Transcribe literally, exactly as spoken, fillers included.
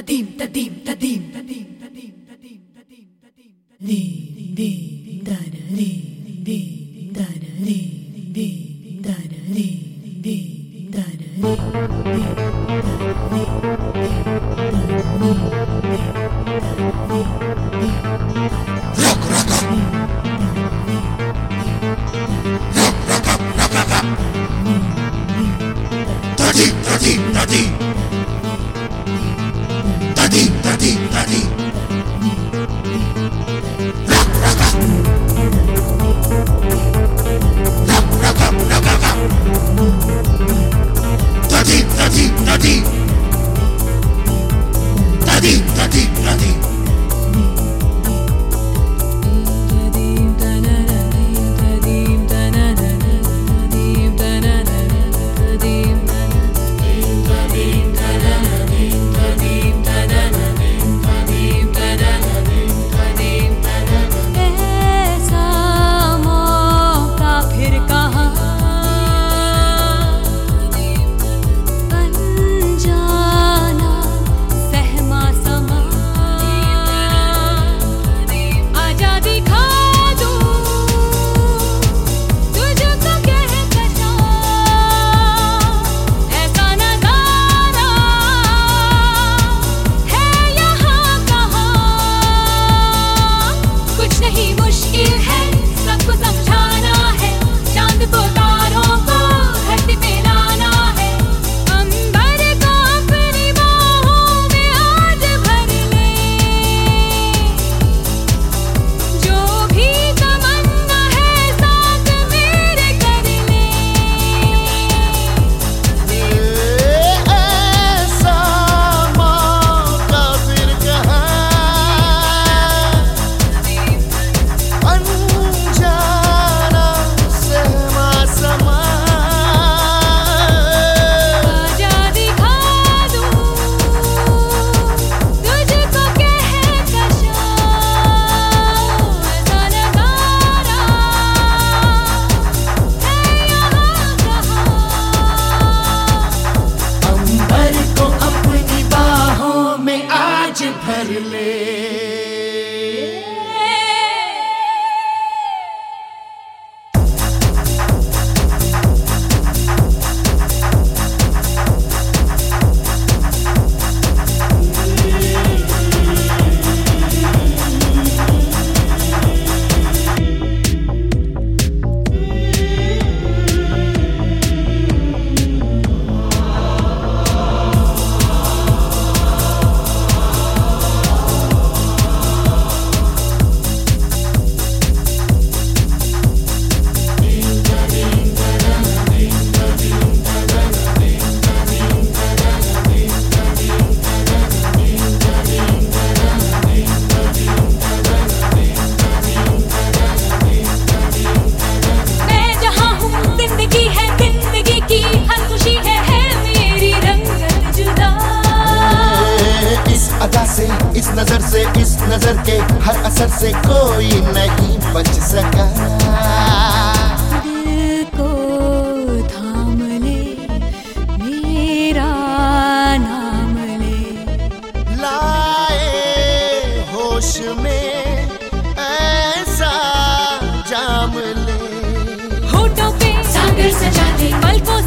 tadim tadim tadim tadim tadim tadim tadim tadim di di da da di di da da di di da da di di da da di di Rock rock up. Rock rock up, rock rock up. Tadim tadim tadim. Tadim tadim tadim. Rock rock up. Rock rock up, rock rock up. Tadim tadim tadim. Tadim tadim tadim. इस नजर से इस नजर के हर असर से कोई नहीं बच सका। दिल को थाम ले मेरा नाम ले, लाए होश में ऐसा जाम ले, होठों पे सागर सजा दे, पलकों